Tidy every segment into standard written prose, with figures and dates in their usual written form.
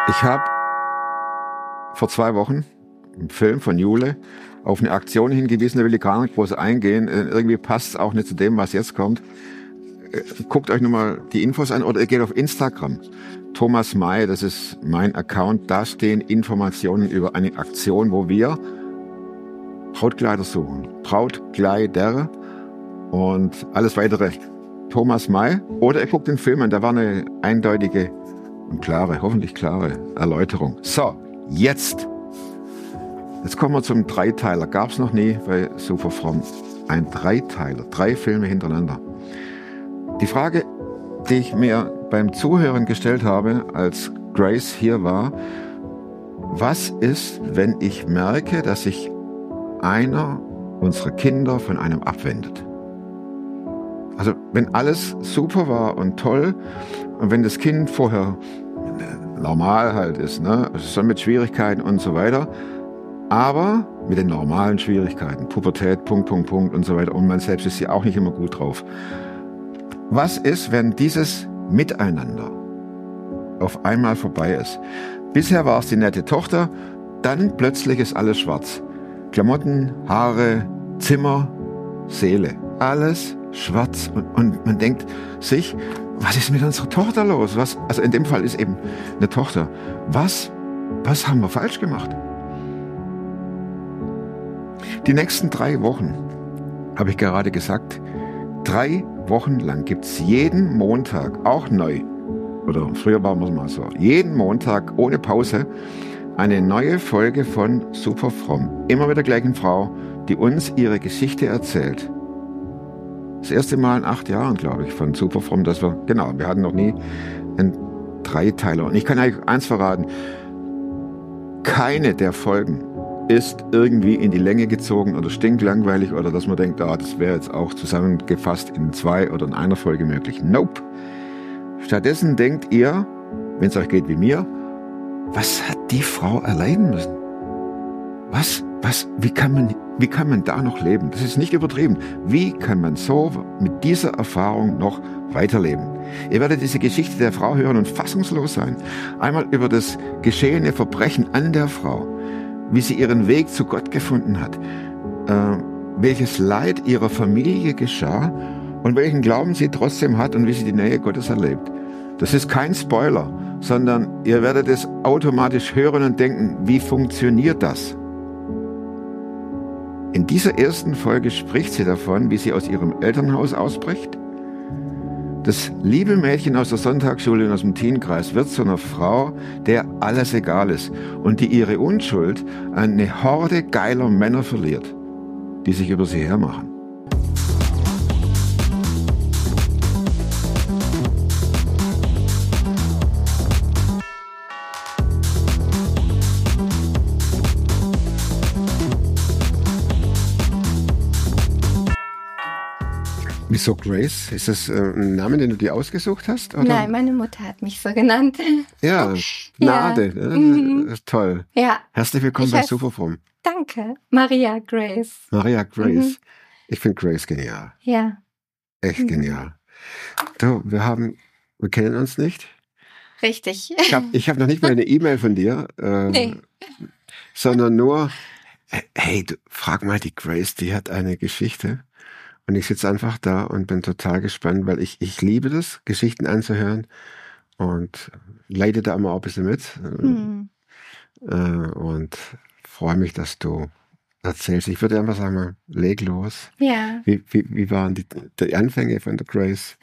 Ich habe vor 2 Wochen einen Film von Jule auf eine Aktion hingewiesen, da will ich gar nicht groß eingehen. Irgendwie passt es auch nicht zu dem, was jetzt kommt. Guckt euch nochmal die Infos an oder ihr geht auf Instagram. Thomas May, das ist mein Account, da stehen Informationen über eine Aktion, wo wir Brautkleider suchen. Brautkleider und alles weitere. Thomas May. Oder ihr guckt den Film an, da war eine eindeutige und klare, hoffentlich klare Erläuterung. So, jetzt kommen wir zum Dreiteiler. Gab es noch nie bei Super Fromm. Ein Dreiteiler, 3 Filme hintereinander. Die Frage, die ich mir beim Zuhören gestellt habe, als Grace hier war, was ist, wenn ich merke, dass sich einer unserer Kinder von einem abwendet? Also wenn alles super war und toll und wenn das Kind vorher normal halt ist, ne, schon mit Schwierigkeiten und so weiter, aber mit den normalen Schwierigkeiten, Pubertät, Punkt und so weiter, und man selbst ist ja auch nicht immer gut drauf. Was ist, wenn dieses Miteinander auf einmal vorbei ist? Bisher war es die nette Tochter, dann plötzlich ist alles schwarz. Klamotten, Haare, Zimmer, Seele, alles schwarz. Und man denkt sich, was ist mit unserer Tochter los? Also in dem Fall ist eben eine Tochter. Was haben wir falsch gemacht? Die nächsten 3 Wochen, habe ich gerade gesagt, 3 Wochen lang gibt es jeden Montag, auch neu, oder früher war es mal so, jeden Montag ohne Pause eine neue Folge von Super Fromm. Immer mit der gleichen Frau, die uns ihre Geschichte erzählt. Das erste Mal in 8 Jahren, glaube ich, von Super Fromm, wir hatten noch nie einen Dreiteiler. Und ich kann euch eins verraten, keine der Folgen ist irgendwie in die Länge gezogen oder stinklangweilig oder dass man denkt, das wäre jetzt auch zusammengefasst in 2 oder in einer Folge möglich. Nope. Stattdessen denkt ihr, wenn es euch geht wie mir, was hat die Frau erleiden müssen? Wie kann man da noch leben? Das ist nicht übertrieben. Wie kann man so mit dieser Erfahrung noch weiterleben? Ihr werdet diese Geschichte der Frau hören und fassungslos sein. Einmal über das geschehene Verbrechen an der Frau, wie sie ihren Weg zu Gott gefunden hat, welches Leid ihrer Familie geschah und welchen Glauben sie trotzdem hat und wie sie die Nähe Gottes erlebt. Das ist kein Spoiler, sondern ihr werdet es automatisch hören und denken, wie funktioniert das? In dieser ersten Folge spricht sie davon, wie sie aus ihrem Elternhaus ausbricht. Das liebe Mädchen aus der Sonntagsschule und aus dem Teenkreis wird zu einer Frau, der alles egal ist und die ihre Unschuld an eine Horde geiler Männer verliert, die sich über sie hermachen. Wieso Grace? Ist das ein Name, den du dir ausgesucht hast? Oder? Nein, meine Mutter hat mich so genannt. Ja, Gnade. Ja. Das ist toll. Ja. Herzlich willkommen bei Super Fromm. Danke. Maria Grace. Maria Grace. Ich finde Grace genial. Ja. Echt genial. Du, wir kennen uns nicht. Richtig. Ich hab noch nicht mal eine E-Mail von dir. Nee. Sondern nur, hey, frag mal die Grace, die hat eine Geschichte. Und ich sitze einfach da und bin total gespannt, weil ich liebe das, Geschichten anzuhören und leide da immer auch ein bisschen mit. Und freue mich, dass du erzählst. Ich würde einfach sagen, leg los. Ja. Wie waren die Anfänge von der Grace?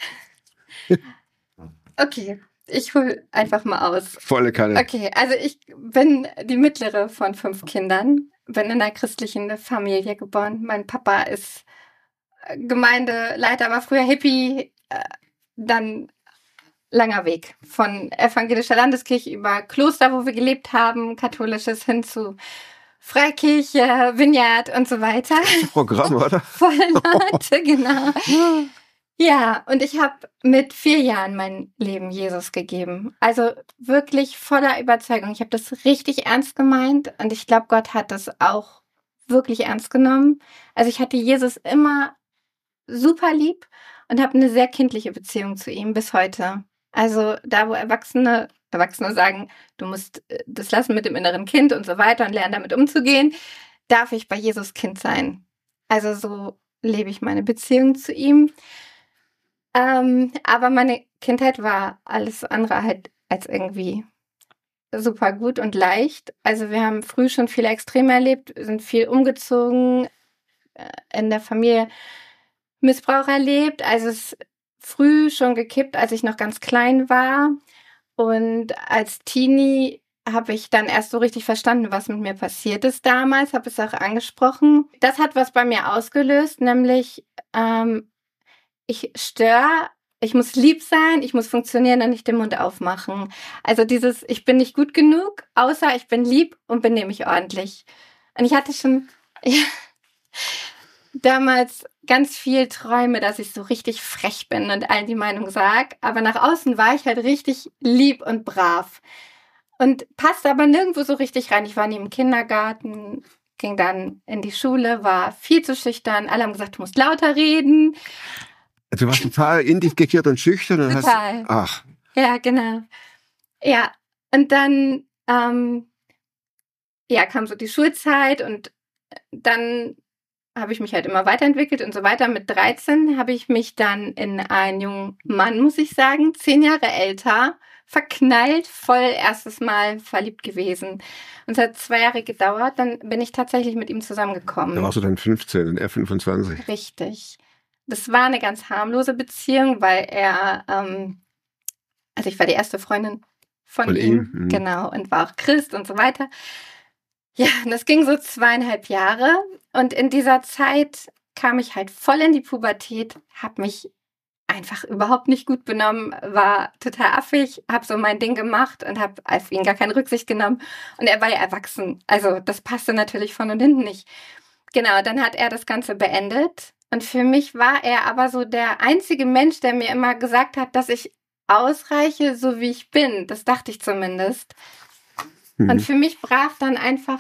Okay, ich hole einfach mal aus. Volle Kanne. Okay, also ich bin die mittlere von 5 Kindern, bin in einer christlichen Familie geboren. Mein Papa ist Gemeindeleiter, war früher Hippie, dann langer Weg von evangelischer Landeskirche über Kloster, wo wir gelebt haben, katholisches hin zu Freikirche, Vineyard und so weiter. Das ist ein Programm, oder? Voll Nate, genau. Ja, und ich habe mit 4 Jahren mein Leben Jesus gegeben. Also wirklich voller Überzeugung. Ich habe das richtig ernst gemeint und ich glaube, Gott hat das auch wirklich ernst genommen. Also ich hatte Jesus immer super lieb und habe eine sehr kindliche Beziehung zu ihm bis heute. Also da, wo Erwachsene Erwachsene sagen, du musst das lassen mit dem inneren Kind und so weiter und lernen damit umzugehen, darf ich bei Jesus Kind sein. Also so lebe ich meine Beziehung zu ihm. Aber meine Kindheit war alles andere halt als irgendwie super gut und leicht. Also wir haben früh schon viele Extreme erlebt, sind viel umgezogen, in der Familie Missbrauch erlebt. Also es ist früh schon gekippt, als ich noch ganz klein war. Und als Teenie habe ich dann erst so richtig verstanden, was mit mir passiert ist damals, habe es auch angesprochen. Das hat was bei mir ausgelöst, nämlich ich muss lieb sein, ich muss funktionieren und nicht den Mund aufmachen. Also dieses, ich bin nicht gut genug, außer ich bin lieb und benehme mich ordentlich. Und ich hatte schon damals ganz viel Träume, dass ich so richtig frech bin und allen die Meinung sag. Aber nach außen war ich halt richtig lieb und brav. Und passte aber nirgendwo so richtig rein. Ich war nie im Kindergarten, ging dann in die Schule, war viel zu schüchtern. Alle haben gesagt, du musst lauter reden. Du warst total in dich gekehrt und schüchtern. Und total. Ach. Ja, genau. Ja, und dann kam so die Schulzeit und dann habe ich mich halt immer weiterentwickelt und so weiter. Mit 13 habe ich mich dann in einen jungen Mann, muss ich sagen, 10 Jahre älter, verknallt, voll erstes Mal verliebt gewesen. Und es hat 2 Jahre gedauert, dann bin ich tatsächlich mit ihm zusammengekommen. Da warst du dann 15 und er 25. Richtig. Das war eine ganz harmlose Beziehung, weil er, also ich war die erste Freundin von ihm, genau, und war auch Christ und so weiter. Ja, und das ging so 2,5 Jahre und in dieser Zeit kam ich halt voll in die Pubertät, habe mich einfach überhaupt nicht gut benommen, war total affig, habe so mein Ding gemacht und habe auf ihn gar keine Rücksicht genommen und er war ja erwachsen, also das passte natürlich von und hinten nicht. Genau, dann hat er das Ganze beendet und für mich war er aber so der einzige Mensch, der mir immer gesagt hat, dass ich ausreiche, so wie ich bin, das dachte ich zumindest. Und für mich brach dann einfach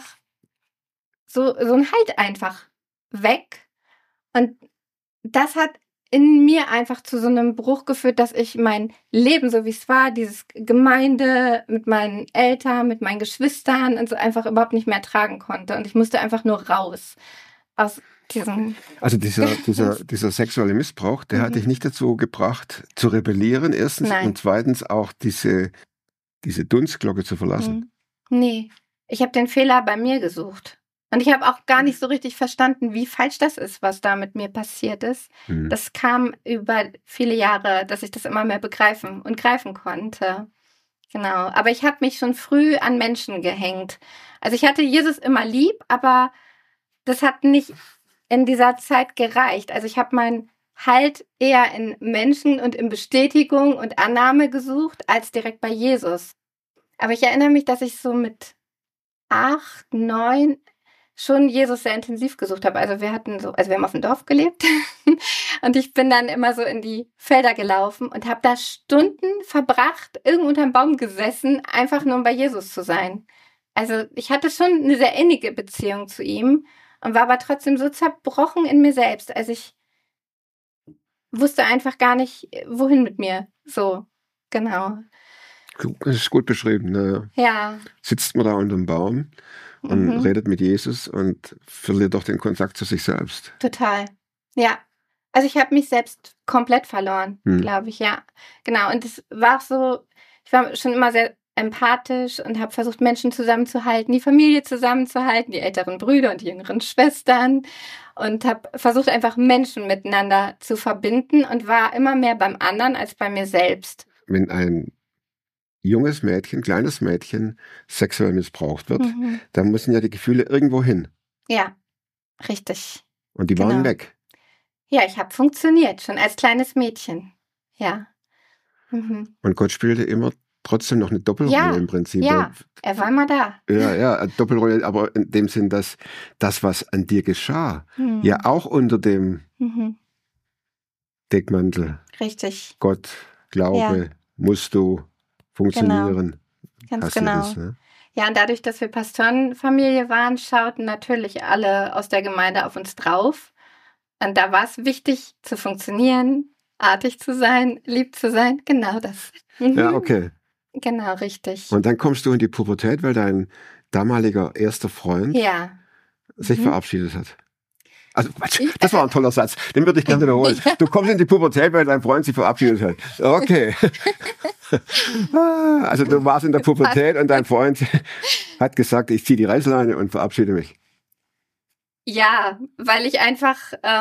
so ein Halt einfach weg. Und das hat in mir einfach zu so einem Bruch geführt, dass ich mein Leben, so wie es war, dieses Gemeinde mit meinen Eltern, mit meinen Geschwistern und so einfach überhaupt nicht mehr ertragen konnte. Und ich musste einfach nur raus aus diesem... Also dieser sexuelle Missbrauch, der hat dich nicht dazu gebracht, zu rebellieren, erstens. Nein. Und zweitens auch diese Dunstglocke zu verlassen. Nee, ich habe den Fehler bei mir gesucht. Und ich habe auch gar nicht so richtig verstanden, wie falsch das ist, was da mit mir passiert ist. Das kam über viele Jahre, dass ich das immer mehr begreifen und greifen konnte. Genau, aber ich habe mich schon früh an Menschen gehängt. Also ich hatte Jesus immer lieb, aber das hat nicht in dieser Zeit gereicht. Also ich habe meinen Halt eher in Menschen und in Bestätigung und Annahme gesucht, als direkt bei Jesus. Aber ich erinnere mich, dass ich so mit 8, 9 schon Jesus sehr intensiv gesucht habe. Also wir haben auf dem Dorf gelebt und ich bin dann immer so in die Felder gelaufen und habe da Stunden verbracht, irgendwo unterm Baum gesessen, einfach nur um bei Jesus zu sein. Also ich hatte schon eine sehr innige Beziehung zu ihm und war aber trotzdem so zerbrochen in mir selbst. Also ich wusste einfach gar nicht, wohin mit mir. So, genau. Das ist gut beschrieben. Ne? Ja. Sitzt man da unter dem Baum und redet mit Jesus und verliert doch den Kontakt zu sich selbst. Total. Ja. Also ich habe mich selbst komplett verloren, glaube ich, ja. Genau. Und es war auch so, ich war schon immer sehr empathisch und habe versucht, Menschen zusammenzuhalten, die Familie zusammenzuhalten, die älteren Brüder und die jüngeren Schwestern und habe versucht, einfach Menschen miteinander zu verbinden und war immer mehr beim anderen als bei mir selbst. Wenn ein junges Mädchen, kleines Mädchen sexuell missbraucht wird, dann müssen ja die Gefühle irgendwo hin. Ja, richtig. Und die waren weg. Ja, ich habe funktioniert, schon als kleines Mädchen. Ja. Und Gott spielte immer trotzdem noch eine Doppelrolle im Prinzip. Ja, er war immer da. Ja, Doppelrolle, aber in dem Sinn, dass das, was an dir geschah, ja auch unter dem Deckmantel. Richtig. Gott, Glaube, musst du funktionieren. Genau. Ganz genau. Das, ne? Ja, und dadurch, dass wir Pastorenfamilie waren, schauten natürlich alle aus der Gemeinde auf uns drauf. Und da war es wichtig, zu funktionieren, artig zu sein, lieb zu sein. Genau das. Ja, okay. Genau, richtig. Und dann kommst du in die Pubertät, weil dein damaliger erster Freund sich verabschiedet hat. Also, das war ein toller Satz. Den würde ich gerne wiederholen. Du kommst in die Pubertät, weil dein Freund sich verabschiedet hat. Okay. Also du warst in der Pubertät und dein Freund hat gesagt, ich ziehe die Reißleine und verabschiede mich. Ja, weil ich einfach,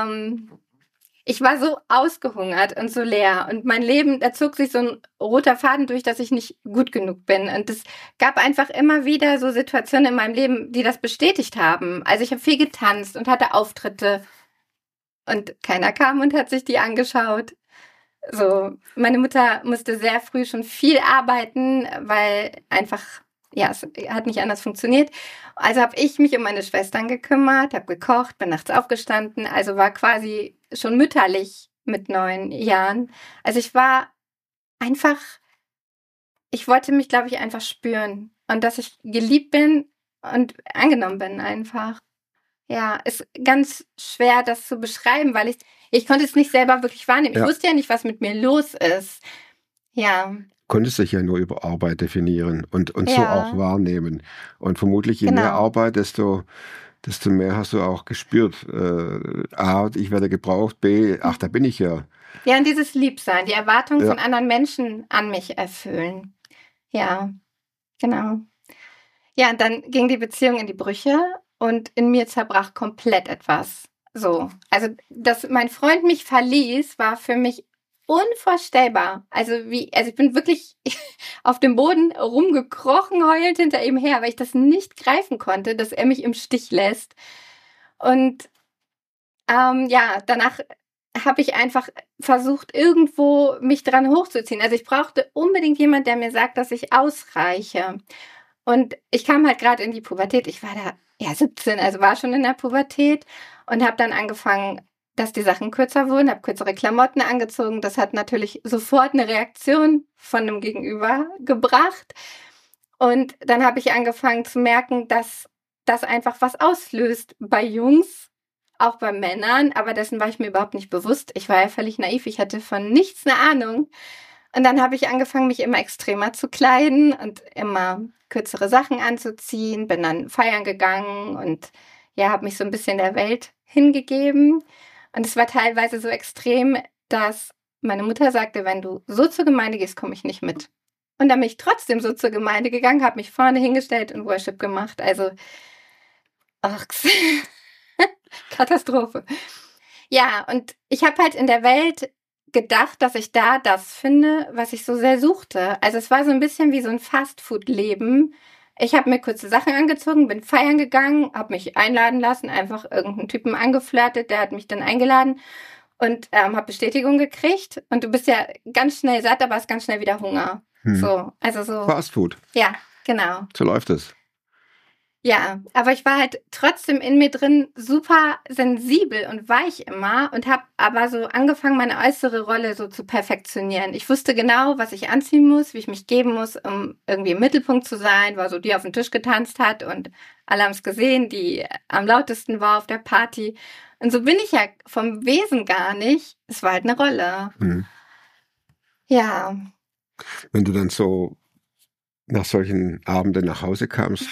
ich war so ausgehungert und so leer. Und mein Leben, da zog sich so ein roter Faden durch, dass ich nicht gut genug bin. Und es gab einfach immer wieder so Situationen in meinem Leben, die das bestätigt haben. Also ich habe viel getanzt und hatte Auftritte. Und keiner kam und hat sich die angeschaut. So, meine Mutter musste sehr früh schon viel arbeiten, weil einfach, es hat nicht anders funktioniert. Also habe ich mich um meine Schwestern gekümmert, habe gekocht, bin nachts aufgestanden, also war quasi schon mütterlich mit 9 Jahren. Also ich war einfach, ich wollte mich, glaube ich, einfach spüren und dass ich geliebt bin und angenommen bin einfach. Ja, ist ganz schwer, das zu beschreiben, weil ich konnte es nicht selber wirklich wahrnehmen. Ich wusste ja nicht, was mit mir los ist. Ja. Konntest dich ja nur über Arbeit definieren und so auch wahrnehmen. Und vermutlich je mehr Arbeit, desto mehr hast du auch gespürt. A, ich werde gebraucht, B, ach, da bin ich ja. Ja, und dieses Liebsein, die Erwartungen von anderen Menschen an mich erfüllen. Ja, genau. Ja, und dann ging die Beziehung in die Brüche und in mir zerbrach komplett etwas. So, also, dass mein Freund mich verließ, war für mich unvorstellbar. Also ich bin wirklich auf dem Boden rumgekrochen, heulend hinter ihm her, weil ich das nicht greifen konnte, dass er mich im Stich lässt. Und danach habe ich einfach versucht, irgendwo mich dran hochzuziehen. Also ich brauchte unbedingt jemand, der mir sagt, dass ich ausreiche. Und ich kam halt gerade in die Pubertät. Ich war da 17, also war schon in der Pubertät und habe dann angefangen, dass die Sachen kürzer wurden, habe kürzere Klamotten angezogen. Das hat natürlich sofort eine Reaktion von einem Gegenüber gebracht. Und dann habe ich angefangen zu merken, dass das einfach was auslöst bei Jungs, auch bei Männern. Aber dessen war ich mir überhaupt nicht bewusst. Ich war ja völlig naiv. Ich hatte von nichts eine Ahnung. Und dann habe ich angefangen, mich immer extremer zu kleiden und immer kürzere Sachen anzuziehen. Bin dann feiern gegangen und habe mich so ein bisschen der Welt hingegeben. Und es war teilweise so extrem, dass meine Mutter sagte, wenn du so zur Gemeinde gehst, komme ich nicht mit. Und dann bin ich trotzdem so zur Gemeinde gegangen, habe mich vorne hingestellt und Worship gemacht. Also, Katastrophe. Ja, und ich habe halt in der Welt gedacht, dass ich da das finde, was ich so sehr suchte. Also es war so ein bisschen wie so ein Fastfood-Leben. Ich habe mir kurze Sachen angezogen, bin feiern gegangen, habe mich einladen lassen, einfach irgendeinen Typen angeflirtet, der hat mich dann eingeladen und habe Bestätigung gekriegt. Und du bist ja ganz schnell satt, aber hast ganz schnell wieder Hunger. So, also so. Fastfood. Ja, genau. So läuft es. Ja, aber ich war halt trotzdem in mir drin super sensibel und weich immer und habe aber so angefangen, meine äußere Rolle so zu perfektionieren. Ich wusste genau, was ich anziehen muss, wie ich mich geben muss, um irgendwie im Mittelpunkt zu sein, war so die auf den Tisch getanzt hat und alle haben es gesehen, die am lautesten war auf der Party. Und so bin ich ja vom Wesen gar nicht. Es war halt eine Rolle. Ja. Wenn du dann so nach solchen Abenden nach Hause kamst,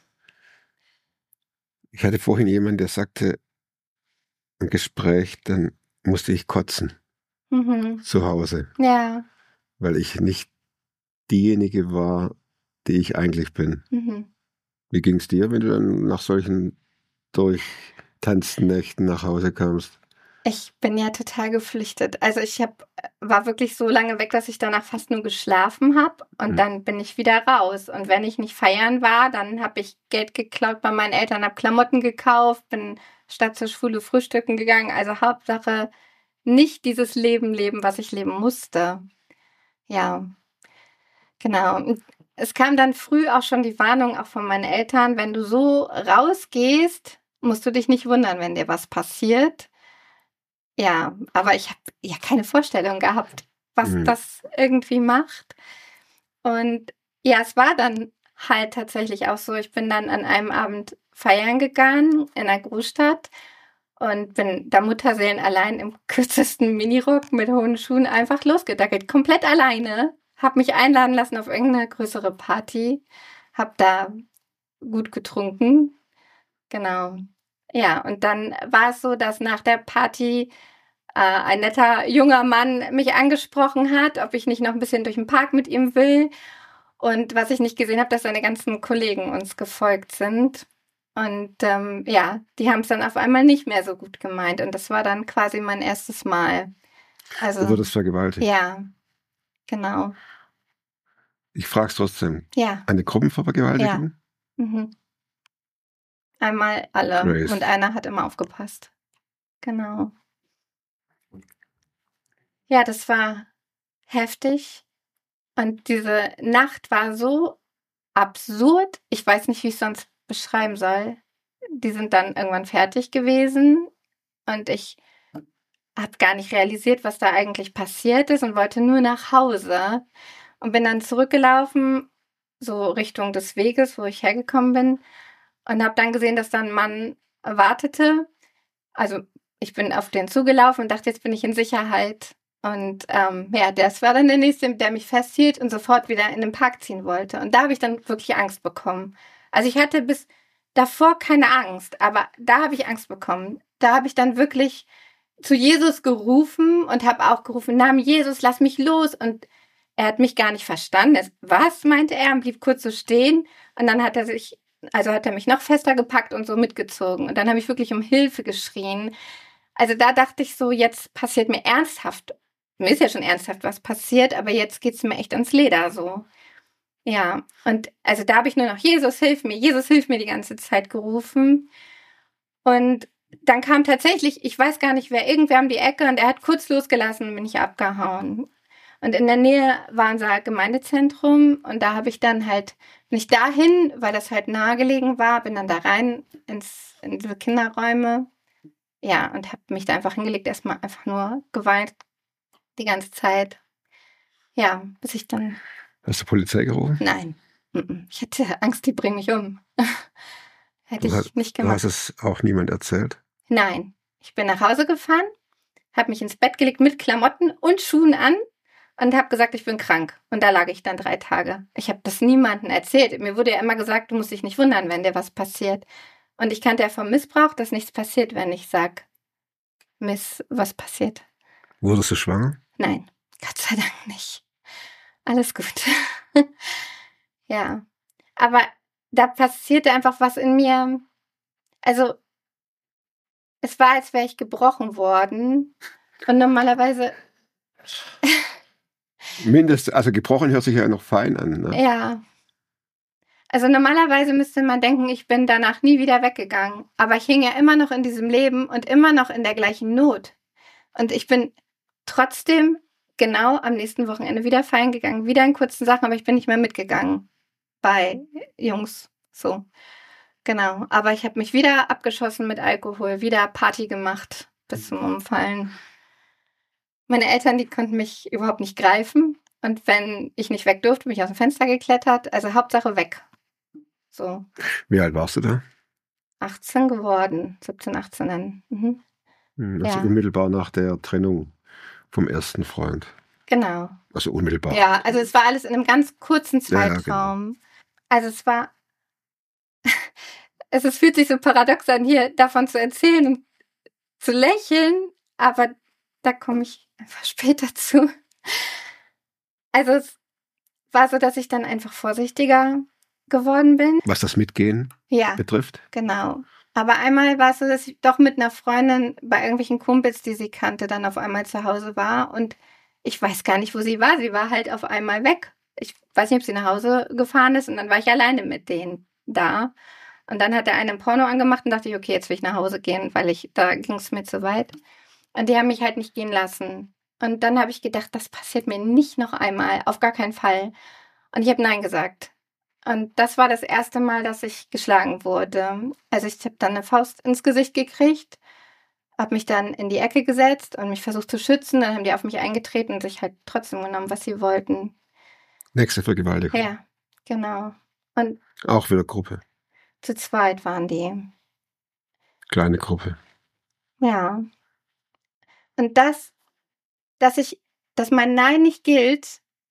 ich hatte vorhin jemanden, der sagte, im Gespräch, dann musste ich kotzen zu Hause. Ja. Weil ich nicht diejenige war, die ich eigentlich bin. Wie ging es dir, wenn du dann nach solchen durchtanzten Nächten nach Hause kamst? Ich bin ja total geflüchtet. Also war wirklich so lange weg, dass ich danach fast nur geschlafen habe und dann bin ich wieder raus. Und wenn ich nicht feiern war, dann habe ich Geld geklaut bei meinen Eltern, habe Klamotten gekauft, bin statt zur Schule frühstücken gegangen. Also Hauptsache nicht dieses leben, was ich leben musste. Ja, genau. Und es kam dann früh auch schon die Warnung auch von meinen Eltern, wenn du so rausgehst, musst du dich nicht wundern, wenn dir was passiert. Ja, aber ich habe ja keine Vorstellung gehabt, was das irgendwie macht. Und ja, es war dann halt tatsächlich auch so. Ich bin dann an einem Abend feiern gegangen in einer Großstadt und bin da Mutterseelen allein im kürzesten Minirock mit hohen Schuhen einfach losgedackelt. Komplett alleine. habe mich einladen lassen auf irgendeine größere Party, habe da gut getrunken. Genau. Ja, und dann war es so, dass nach der Party ein netter junger Mann mich angesprochen hat, ob ich nicht noch ein bisschen durch den Park mit ihm will. Und was ich nicht gesehen habe, dass seine ganzen Kollegen uns gefolgt sind. Und die haben es dann auf einmal nicht mehr so gut gemeint. Und das war dann quasi mein erstes Mal. Also, du wurdest vergewaltigt. Ja, genau. Ich frage es trotzdem. Ja. Eine Gruppenvergewaltigung? Ja. Mhm. Einmal alle. Grace. Und einer hat immer aufgepasst. Genau. Ja, das war heftig. Und diese Nacht war so absurd. Ich weiß nicht, wie ich es sonst beschreiben soll. Die sind dann irgendwann fertig gewesen. Und ich habe gar nicht realisiert, was da eigentlich passiert ist und wollte nur nach Hause. Und bin dann zurückgelaufen, so Richtung des Weges, wo ich hergekommen bin. Und habe dann gesehen, dass da ein Mann wartete. Also ich bin auf den zugelaufen und dachte, jetzt bin ich in Sicherheit. Und das war dann der Nächste, der mich festhielt und sofort wieder in den Park ziehen wollte. Und da habe ich dann wirklich Angst bekommen. Also ich hatte bis davor keine Angst, aber da habe ich Angst bekommen. Da habe ich dann wirklich zu Jesus gerufen und habe auch gerufen, Namen Jesus, lass mich los. Und er hat mich gar nicht verstanden. Was, meinte er, und blieb kurz so stehen. Und dann hat er mich noch fester gepackt und so mitgezogen. Und dann habe ich wirklich um Hilfe geschrien. Also da dachte ich so, jetzt passiert mir ernsthaft. Mir ist ja schon ernsthaft was passiert, aber jetzt geht's mir echt ans Leder so. Ja, und also da habe ich nur noch Jesus, hilf mir die ganze Zeit gerufen. Und dann kam tatsächlich, ich weiß gar nicht wer, irgendwer um die Ecke und er hat kurz losgelassen und bin ich abgehauen. Und in der Nähe war unser Gemeindezentrum und da habe ich dann bin ich dahin, weil das halt nahegelegen war, bin dann da rein in diese Kinderräume. Ja, und habe mich da einfach hingelegt, erstmal einfach nur geweint die ganze Zeit. Ja, bis ich dann... Hast du Polizei gerufen? Nein. Ich hatte Angst, die bringen mich um. Hätte ich nicht gemacht. Du hast es auch niemand erzählt? Nein. Ich bin nach Hause gefahren, habe mich ins Bett gelegt mit Klamotten und Schuhen an und habe gesagt, ich bin krank. Und da lag ich dann 3 Tage. Ich habe das niemandem erzählt. Mir wurde ja immer gesagt, du musst dich nicht wundern, wenn dir was passiert. Und ich kannte ja vom Missbrauch, dass nichts passiert, wenn ich sage, was passiert. Wurdest du schwanger? Nein, Gott sei Dank nicht. Alles gut. Ja, aber da passierte einfach was in mir. Also, es war, als wäre ich gebrochen worden. Und normalerweise... Also gebrochen hört sich ja noch fein an, ne? Ja. Also normalerweise müsste man denken, ich bin danach nie wieder weggegangen. Aber ich hing ja immer noch in diesem Leben und immer noch in der gleichen Not. Und ich bin trotzdem genau am nächsten Wochenende wieder feiern gegangen. Wieder in kurzen Sachen, aber ich bin nicht mehr mitgegangen. Bei Jungs, so. Genau. Aber ich habe mich wieder abgeschossen mit Alkohol, wieder Party gemacht bis zum Umfallen. Meine Eltern, die konnten mich überhaupt nicht greifen. Und wenn ich nicht weg durfte, bin ich aus dem Fenster geklettert. Also Hauptsache weg. So. Wie alt warst du da? 18 geworden. 17, 18 dann. Mhm. Also unmittelbar nach der Trennung vom ersten Freund. Genau. Also unmittelbar. Ja, also es war alles in einem ganz kurzen Zeitraum. Ja, genau. Also es war... Es fühlt sich so paradox an, hier davon zu erzählen und zu lächeln, aber da komme ich einfach später zu. Also es war so, dass ich dann einfach vorsichtiger geworden bin. Was das Mitgehen betrifft? Genau. Aber einmal war es so, dass ich doch mit einer Freundin bei irgendwelchen Kumpels, die sie kannte, dann auf einmal zu Hause war und ich weiß gar nicht, wo sie war. Sie war halt auf einmal weg. Ich weiß nicht, ob sie nach Hause gefahren ist und dann war ich alleine mit denen da. Und dann hat der eine ein Porno angemacht und dachte ich, okay, jetzt will ich nach Hause gehen, weil da ging es mir zu weit. Und die haben mich halt nicht gehen lassen. Und dann habe ich gedacht, das passiert mir nicht noch einmal, auf gar keinen Fall. Und ich habe Nein gesagt. Und das war das erste Mal, dass ich geschlagen wurde. Also ich habe dann eine Faust ins Gesicht gekriegt, habe mich dann in die Ecke gesetzt und mich versucht zu schützen. Dann haben die auf mich eingetreten und sich halt trotzdem genommen, was sie wollten. Nächste Vergewaltigung. Ja, genau. Und auch wieder Gruppe. Zu zweit waren die. Kleine Gruppe. Ja. Und dass mein Nein nicht gilt,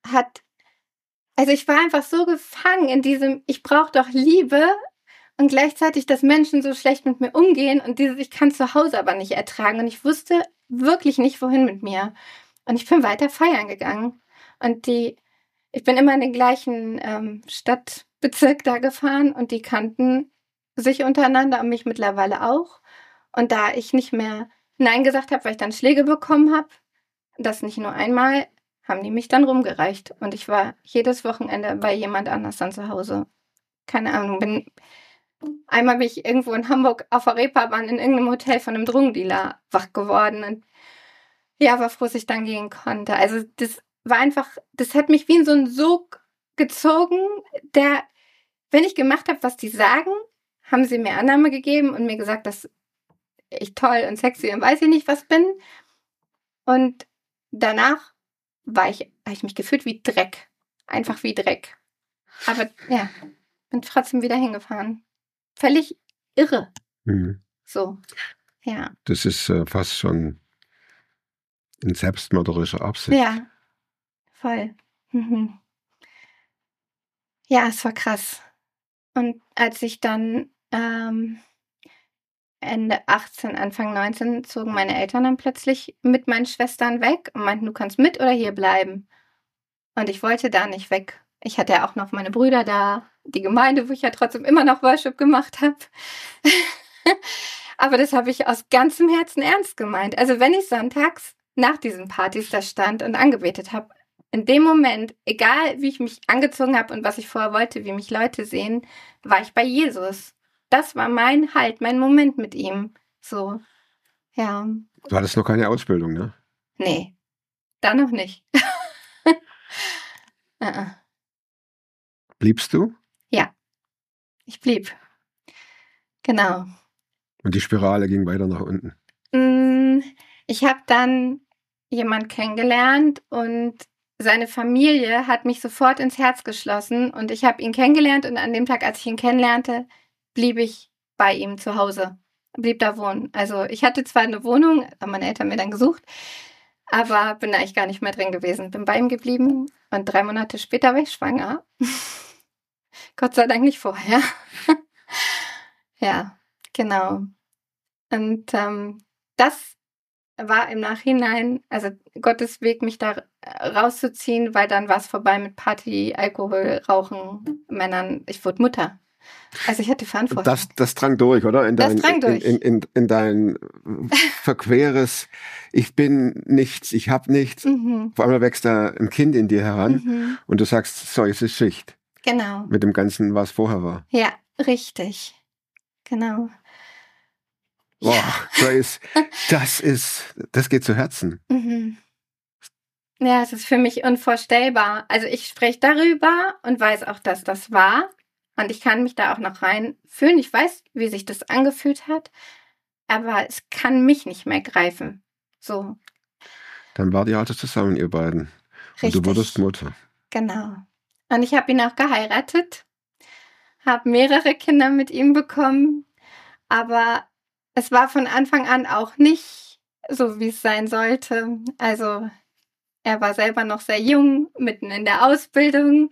also ich war einfach so gefangen in diesem, ich brauche doch Liebe und gleichzeitig, dass Menschen so schlecht mit mir umgehen und ich kann zu Hause aber nicht ertragen und ich wusste wirklich nicht, wohin mit mir. Und ich bin weiter feiern gegangen und ich bin immer in den gleichen Stadtbezirk da gefahren und die kannten sich untereinander und mich mittlerweile auch. Und da ich nicht mehr Nein gesagt habe, weil ich dann Schläge bekommen habe, das nicht nur einmal, haben die mich dann rumgereicht. Und ich war jedes Wochenende bei jemand anders dann zu Hause. Keine Ahnung, einmal bin ich irgendwo in Hamburg auf der Reeperbahn in irgendeinem Hotel von einem Drogendealer wach geworden. Und ja, war froh, dass ich dann gehen konnte. Also das war einfach, das hat mich wie in so einen Sog gezogen, wenn ich gemacht habe, was die sagen, haben sie mir Annahme gegeben und mir gesagt, dass ich toll und sexy und weiß ich nicht was bin. Und danach habe ich mich gefühlt wie Dreck. Einfach wie Dreck. Aber ja, bin trotzdem wieder hingefahren. Völlig irre. Mhm. So, ja. Das ist fast schon in selbstmörderischer Absicht. Ja, voll. Mhm. Ja, es war krass. Und als ich dann Ende 18, Anfang 19 zogen meine Eltern dann plötzlich mit meinen Schwestern weg und meinten, du kannst mit oder hier bleiben. Und ich wollte da nicht weg. Ich hatte ja auch noch meine Brüder da, die Gemeinde, wo ich ja trotzdem immer noch Worship gemacht habe. Aber das habe ich aus ganzem Herzen ernst gemeint. Also wenn ich sonntags nach diesen Partys da stand und angebetet habe, in dem Moment, egal wie ich mich angezogen habe und was ich vorher wollte, wie mich Leute sehen, war ich bei Jesus. Das war mein Halt, mein Moment mit ihm. So, ja. Du hattest noch keine Ausbildung, ne? Nee, da noch nicht. Bliebst du? Ja, ich blieb. Genau. Und die Spirale ging weiter nach unten? Ich habe dann jemanden kennengelernt und seine Familie hat mich sofort ins Herz geschlossen und ich habe ihn kennengelernt und an dem Tag, als ich ihn kennenlernte, blieb ich bei ihm zu Hause, blieb da wohnen. Also ich hatte zwar eine Wohnung, haben meine Eltern mir dann gesucht, aber bin da eigentlich gar nicht mehr drin gewesen. Bin bei ihm geblieben und 3 Monate später war ich schwanger. Gott sei Dank nicht vorher. Ja, genau. Und das war im Nachhinein, also Gottes Weg, mich da rauszuziehen, weil dann war es vorbei mit Party, Alkohol, Rauchen, Männern. Ich wurde Mutter. Also ich hatte Verantwortung. Das drang durch, oder? In dein verqueres, ich bin nichts, ich habe nichts. Mhm. Vor allem wächst da ein Kind in dir heran und du sagst, so, es ist Schicht. Genau. Mit dem Ganzen, was vorher war. Ja, richtig. Genau. Boah, ja. Das geht zu Herzen. Mhm. Ja, es ist für mich unvorstellbar. Also ich spreche darüber und weiß auch, dass das war. Und ich kann mich da auch noch reinfühlen. Ich weiß, wie sich das angefühlt hat. Aber es kann mich nicht mehr greifen. So. Dann wart ihr also zusammen, ihr beiden. Richtig. Und du wurdest Mutter. Genau. Und ich habe ihn auch geheiratet. Habe mehrere Kinder mit ihm bekommen. Aber es war von Anfang an auch nicht so, wie es sein sollte. Also er war selber noch sehr jung, mitten in der Ausbildung.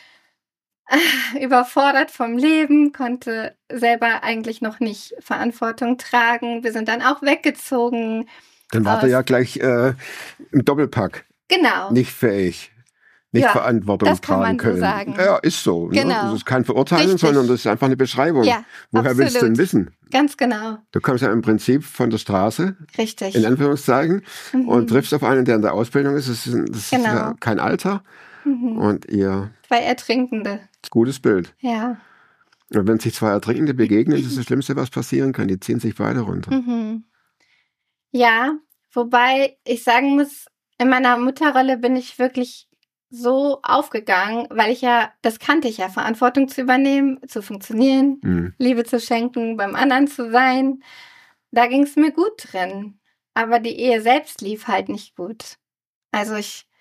Überfordert vom Leben, konnte selber eigentlich noch nicht Verantwortung tragen. Wir sind dann auch weggezogen. Dann war er ja gleich im Doppelpack. Genau. Nicht fähig, nicht Verantwortung tragen können. So sagen. Ja, ist so. Genau. Ne? Das ist kein Verurteilen, sondern das ist einfach eine Beschreibung. Ja, woher absolut. Willst du denn wissen? Ganz genau. Du kommst ja im Prinzip von der Straße, richtig, in Anführungszeichen, und triffst auf einen, der in der Ausbildung ist. Das ist ja kein Alter. Und ihr... 2 Ertrinkende. Gutes Bild. Ja. Und wenn sich 2 Ertrinkende begegnen, ist das Schlimmste, was passieren kann. Die ziehen sich beide runter. Mhm. Ja, wobei ich sagen muss, in meiner Mutterrolle bin ich wirklich so aufgegangen, weil das kannte ich ja, Verantwortung zu übernehmen, zu funktionieren, Liebe zu schenken, beim anderen zu sein. Da ging es mir gut drin. Aber die Ehe selbst lief halt nicht gut. Also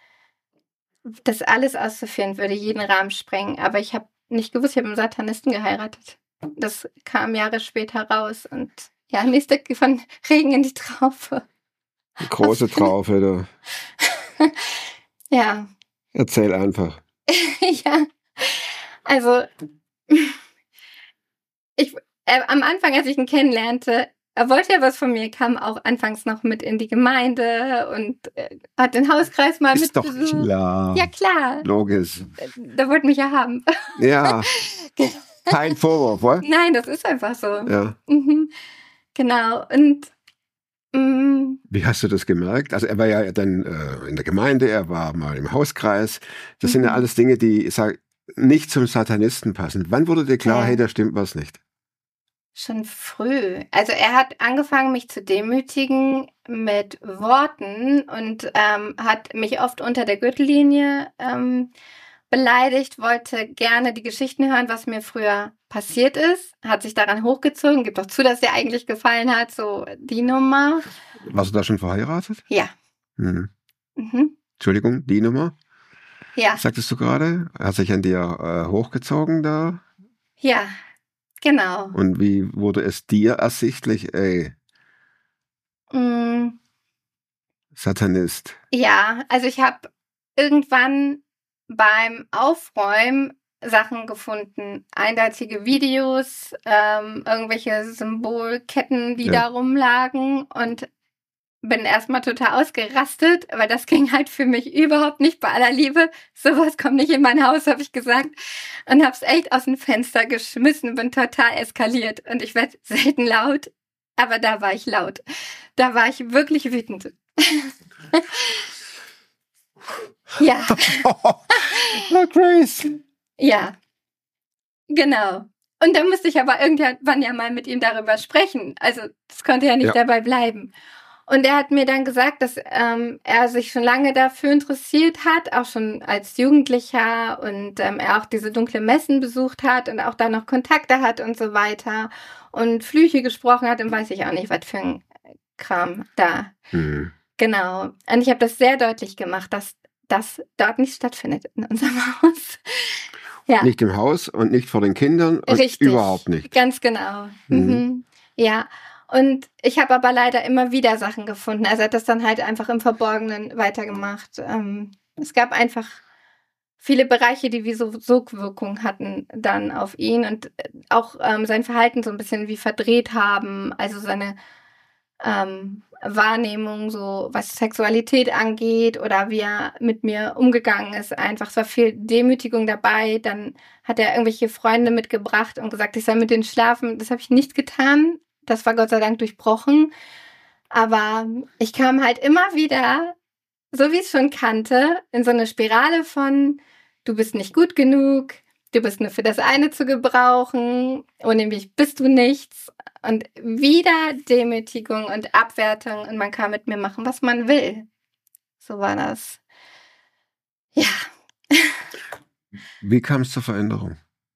das alles auszuführen würde jeden Rahmen sprengen. Aber ich habe nicht gewusst, ich habe einen Satanisten geheiratet. Das kam Jahre später raus. Und ja, nächste von Regen in die Traufe. Große Traufe, du. Ja, Erzähl einfach. Ja, also am Anfang, als ich ihn kennenlernte, er wollte ja was von mir, kam auch anfangs noch mit in die Gemeinde und hat den Hauskreis mal ist mitbesucht. Ist doch klar. Ja, klar. Logisch. Der wollte mich ja haben. Ja, kein Vorwurf, oder? Nein, das ist einfach so. Ja. Genau, und wie hast du das gemerkt? Also er war ja dann in der Gemeinde, er war mal im Hauskreis. Das sind ja alles Dinge, die nicht zum Satanisten passen. Wann wurde dir klar, hey, da stimmt was nicht? Schon früh. Also er hat angefangen, mich zu demütigen mit Worten und hat mich oft unter der Gürtellinie beleidigt, wollte gerne die Geschichten hören, was mir früher passiert ist, hat sich daran hochgezogen, gibt auch zu, dass dir eigentlich gefallen hat, so die Nummer. Warst du da schon verheiratet? Ja. Entschuldigung, die Nummer? Ja. Sagtest du gerade? Hat sich an dir hochgezogen da? Ja. Genau. Und wie wurde es dir ersichtlich, ey? Satanist. Ja, also ich habe irgendwann beim Aufräumen Sachen gefunden. Eindeutige Videos, irgendwelche Symbolketten, die da rumlagen und bin erstmal total ausgerastet, weil das ging halt für mich überhaupt nicht, bei aller Liebe. Sowas kommt nicht in mein Haus, habe ich gesagt. Und hab's echt aus dem Fenster geschmissen, bin total eskaliert. Und ich werde selten laut, aber da war ich laut. Da war ich wirklich wütend. Ja. Oh, Grace. Ja, genau. Und dann musste ich aber irgendwann ja mal mit ihm darüber sprechen. Also das konnte ja nicht dabei bleiben. Und er hat mir dann gesagt, dass er sich schon lange dafür interessiert hat, auch schon als Jugendlicher und er auch diese dunkle Messen besucht hat und auch da noch Kontakte hat und so weiter und Flüche gesprochen hat und weiß ich auch nicht, was für ein Kram da. Genau. Und ich habe das sehr deutlich gemacht, dass das dort nicht stattfindet in unserem Haus. Ja. Nicht im Haus und nicht vor den Kindern und richtig, überhaupt nicht. Ganz genau. Ja. Und ich habe aber leider immer wieder Sachen gefunden. Also er hat das dann halt einfach im Verborgenen weitergemacht. Es gab einfach viele Bereiche, die wie so Sogwirkung hatten dann auf ihn und auch sein Verhalten so ein bisschen wie verdreht haben. Also seine Wahrnehmung, so was Sexualität angeht oder wie er mit mir umgegangen ist. Einfach, es war viel Demütigung dabei. Dann hat er irgendwelche Freunde mitgebracht und gesagt, ich soll mit denen schlafen. Das habe ich nicht getan. Das war Gott sei Dank durchbrochen. Aber ich kam halt immer wieder, so wie ich es schon kannte, in so eine Spirale von, du bist nicht gut genug, du bist nur für das eine zu gebrauchen, ohne mich bist du nichts. Und wieder Demütigung und Abwertung und man kann mit mir machen, was man will. So war das. Ja. Wie kam es zur Veränderung?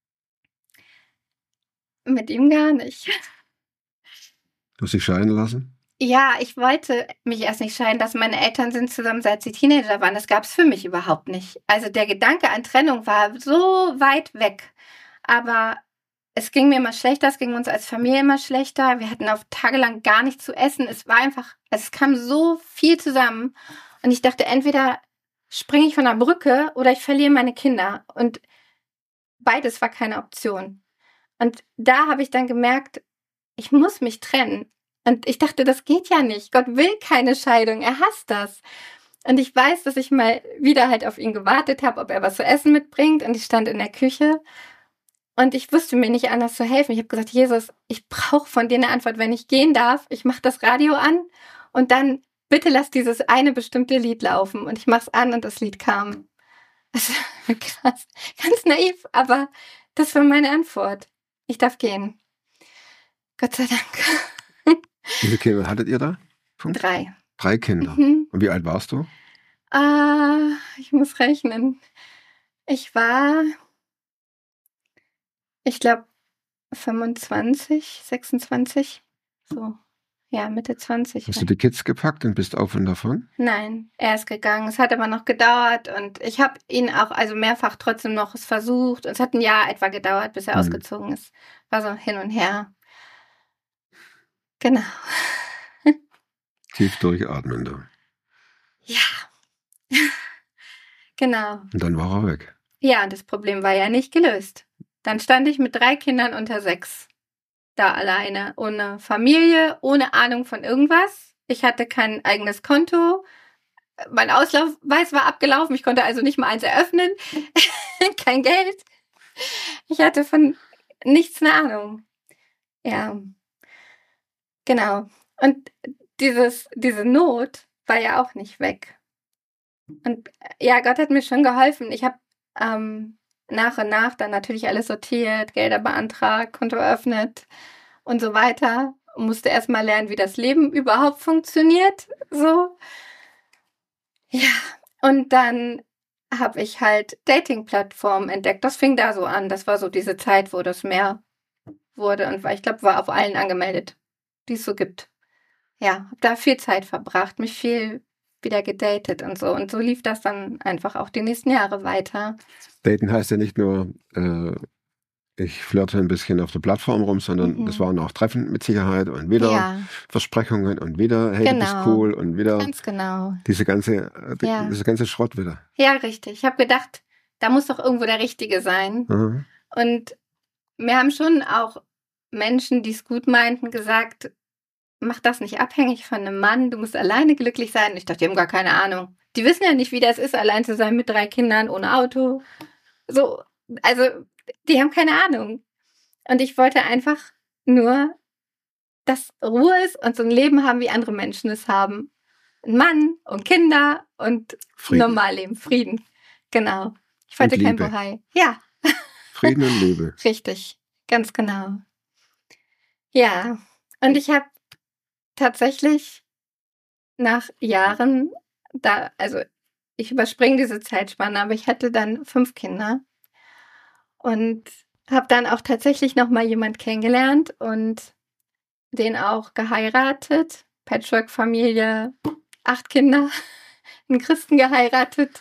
Mit ihm gar nicht. Du hast dich scheiden lassen? Ja, ich wollte mich erst nicht scheiden lassen. Meine Eltern sind zusammen, seit sie Teenager waren. Das gab es für mich überhaupt nicht. Also der Gedanke an Trennung war so weit weg. Aber es ging mir immer schlechter, es ging uns als Familie immer schlechter. Wir hatten auf tagelang gar nichts zu essen. Es war einfach, es kam so viel zusammen. Und ich dachte, entweder springe ich von der Brücke oder ich verliere meine Kinder. Und beides war keine Option. Und da habe ich dann gemerkt, ich muss mich trennen. Und ich dachte, das geht ja nicht. Gott will keine Scheidung. Er hasst das. Und ich weiß, dass ich mal wieder halt auf ihn gewartet habe, ob er was zu essen mitbringt. Und ich stand in der Küche. Und ich wusste mir nicht anders zu helfen. Ich habe gesagt, Jesus, ich brauche von dir eine Antwort. Wenn ich gehen darf, ich mache das Radio an und dann bitte lass dieses eine bestimmte Lied laufen. Und ich mache es an und das Lied kam. Das war krass. Ganz naiv, aber das war meine Antwort. Ich darf gehen. Gott sei Dank. Wie viele Kinder hattet ihr da? 3. 3 Kinder. Und wie alt warst du? Ich muss rechnen. Ich glaube, 25, 26. So, ja, Mitte 20. Hast du die Kids gepackt und bist auf und davon? Nein, er ist gegangen. Es hat aber noch gedauert und ich habe ihn auch also mehrfach trotzdem noch versucht. Und es hat ein Jahr etwa gedauert, bis er ausgezogen ist. War so hin und her. Genau. Tief durchatmen da. Ja. Genau. Und dann war er weg. Ja, und das Problem war ja nicht gelöst. Dann stand ich mit 3 Kindern unter 6 da alleine, ohne Familie, ohne Ahnung von irgendwas. Ich hatte kein eigenes Konto. Mein Ausweis war abgelaufen. Ich konnte also nicht mal eins eröffnen. Kein Geld. Ich hatte von nichts eine Ahnung. Ja, genau. Und diese Not war ja auch nicht weg. Und ja, Gott hat mir schon geholfen. Ich habe nach und nach dann natürlich alles sortiert, Gelder beantragt, Konto eröffnet und so weiter. Musste erst mal lernen, wie das Leben überhaupt funktioniert. So. Ja, und dann habe ich halt Dating-Plattformen entdeckt. Das fing da so an. Das war so diese Zeit, wo das mehr wurde. Und ich glaube, war auf allen angemeldet, die es so gibt. Ja, habe da viel Zeit verbracht, mich viel wieder gedatet und so. Und so lief das dann einfach auch die nächsten Jahre weiter. Daten heißt ja nicht nur, ich flirte ein bisschen auf der Plattform rum, sondern das waren auch Treffen mit Sicherheit und wieder Versprechungen und wieder, hey, du bist cool und wieder ganz genau. Diese ganze Schrott wieder. Ja, richtig. Ich habe gedacht, da muss doch irgendwo der Richtige sein. Mhm. Und mir haben schon auch Menschen, die es gut meinten, gesagt, mach das nicht abhängig von einem Mann, du musst alleine glücklich sein. Ich dachte, die haben gar keine Ahnung. Die wissen ja nicht, wie das ist, allein zu sein mit 3 Kindern, ohne Auto. So, also, die haben keine Ahnung. Und ich wollte einfach nur, dass Ruhe ist und so ein Leben haben, wie andere Menschen es haben. Ein Mann und Kinder und Normalleben, Frieden. Genau. Ich wollte kein Bohai. Ja. Frieden und Liebe. Richtig, ganz genau. Ja, und ich habe tatsächlich nach Jahren also ich überspringe diese Zeitspanne, aber ich hatte dann 5 Kinder und habe dann auch tatsächlich nochmal jemand kennengelernt und den auch geheiratet. Patchwork-Familie, 8 Kinder, einen Christen geheiratet.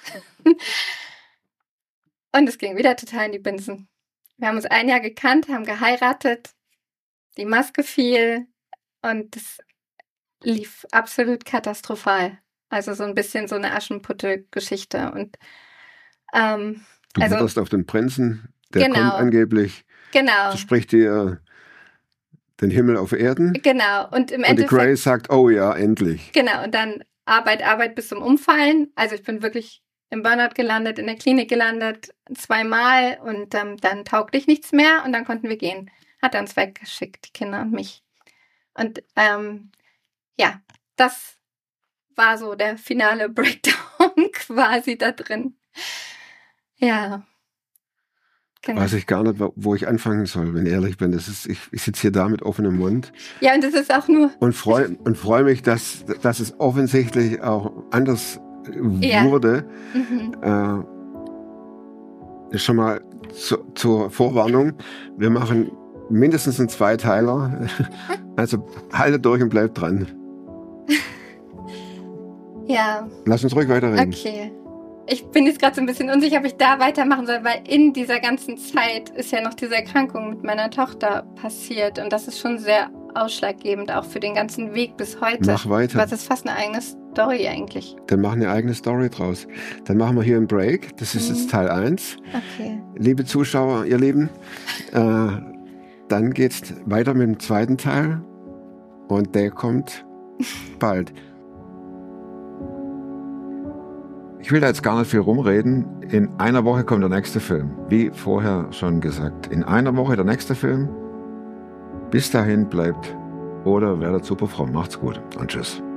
Und es ging wieder total in die Binsen. Wir haben uns 1 Jahr gekannt, haben geheiratet, die Maske fiel und das lief absolut katastrophal. Also so ein bisschen so eine Aschenputtel-Geschichte. Und du wartest auf den Prinzen, der kommt angeblich. Genau. Verspricht dir den Himmel auf Erden. Genau. Und im Endeffekt. Und die Grace sagt, oh ja, endlich. Genau. Und dann Arbeit bis zum Umfallen. Also ich bin wirklich im Burnout gelandet, in der Klinik gelandet, 2-mal und dann taugte ich nichts mehr und dann konnten wir gehen. Hat er uns weggeschickt, die Kinder und mich. Und ja, das war so der finale Breakdown quasi da drin. Ja. Genau. Weiß ich gar nicht, wo ich anfangen soll, wenn ich ehrlich bin. Ich sitze hier da mit offenem Mund. Ja, und das ist auch nur... Und freu mich, dass es offensichtlich auch anders wurde. Mhm. Schon mal zur Vorwarnung. Wir machen mindestens einen 2-Teiler. Also haltet durch und bleibt dran. Ja. Lass uns ruhig weiterreden. Okay. Ich bin jetzt gerade so ein bisschen unsicher, ob ich da weitermachen soll, weil in dieser ganzen Zeit ist ja noch diese Erkrankung mit meiner Tochter passiert. Und das ist schon sehr ausschlaggebend, auch für den ganzen Weg bis heute. Mach weiter. Das ist fast eine eigene Story eigentlich. Dann machen wir eine eigene Story draus. Dann machen wir hier einen Break. Das ist jetzt Teil 1. Okay. Liebe Zuschauer, ihr Lieben, dann geht's weiter mit dem 2. Teil. Und der kommt bald. Ich will da jetzt gar nicht viel rumreden. In einer Woche kommt der nächste Film. Wie vorher schon gesagt. In einer Woche der nächste Film. Bis dahin bleibt oder werdet super fromm. Macht's gut und tschüss.